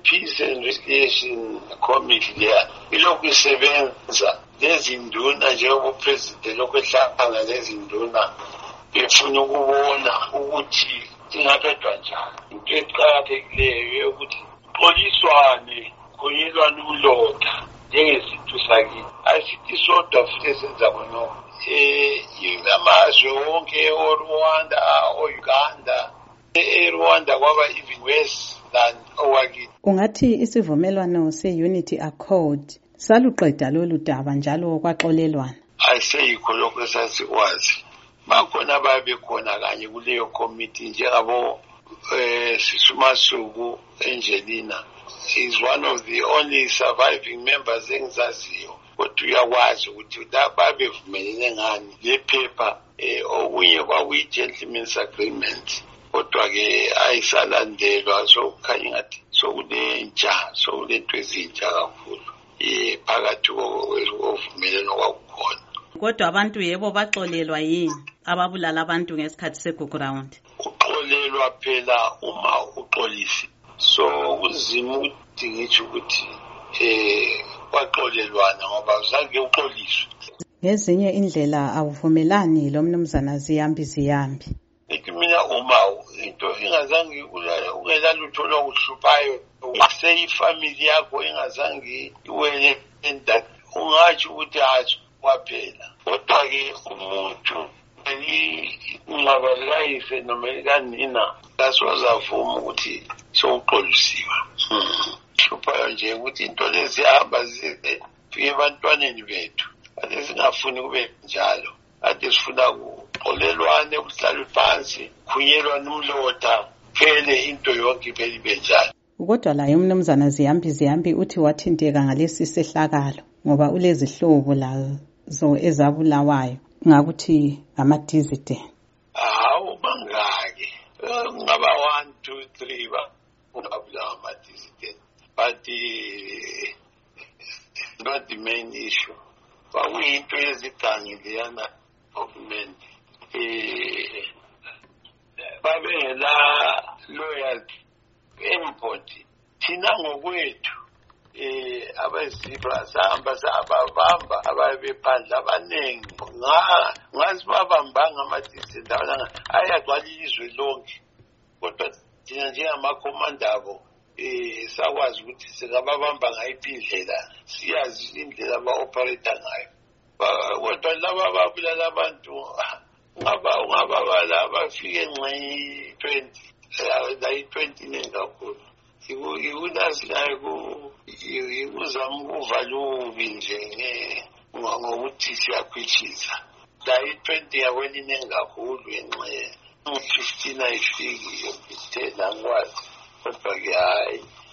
Peace and Reconciliation Committee leya ilokhu isebenza lezinduna njengopresident lokwehlangana lezinduna befuna ukubona ukuthi ingaphathwa njani. Into eqakathekileyo ukuthi xoliswane kunyelwane ulota njengesithu sakithi asithi sodwa futhi esenza khonokho. Amazwe wonke oRwanda o-Uganda eRwanda kwaba even worse than owakithi. Ungathi isivumelwano se-Unity Accord saluqeda lolu daba njalo kwaxolelwana? Ayiseyikho lokho esasikwazi. Bakhona ababekhona kanye kuleyo committee njengabo Sisumasuku Angelina. She's one of the only surviving members engizaziyo. Kodwa uyakwazi ukuthi babevumelene ngani le paper okunye kwakuyi-gentleman's agreement. Kodwa-ke ayisalandelwa sokukhanya ngathi sokulentsha sokulento ezintsha kakhulu phakathi kovumeleno kwakukhona. Kodwa abantu yebo baxolelwa yini ababulala abantu ngesikhathi segugu round? Uxolelwa phela uma uxolisi. So kuzima ukuthi ngitsho ukuthi kwaxolelwana ngoba uzange uxoliswe. Ngezinye indlela awuvumelani lo mnumzana Ziyambi. Ithi mina uma into ingazange ungelalutho lokuhluphayo seyifamily yakho ingazange iwele endaba ungathi ukuthi hathi kwaphela. Kodwa-ke umuntu ungabalayise noma kanina kasozavuma ukuthi sowuxolisiwe. Hluphayo nje ukuthi into lezihamba zifike ebantwaneni bethu. Ade singafuni kube njalo. Ade sifuna kuxolelwane kuhlalwe phansi khunyelwane umlota phele into yonke phela ibe njalo. Kodwa la umnumzana Ziyambi uthi wathinteka ngalesi sehlakalo ngoba ulezihlobo lazo ezabulawayo ngakuthi ama-dissident. Hawu bangake ngaba 1 2 3 babulawa ama-dissident but not the main issue. Kwakuyinto yezigangi leyana government babengela loyalty import thina ngokwethu abazibra sahamba sababamba ababephandla abanengi ngazi babambanga ama-dissident ayagcwala ilizwe lonke kodwa thina njengamakhomanda abo sakwazi ukuthi singababamba ngayiphi indlela siyazi indlela aba-operate ngayo. Kodwa laba ababulala abantu ungababala bafike nxa 20 la 20 nengakhulu ikunasinayo ikuzama ukuvala ubi nje ngokuthi siyakhwitshisa la 20 yabona inengakhulu nxa 15 ayifiki 10 angikwazi kodwa-ke hayi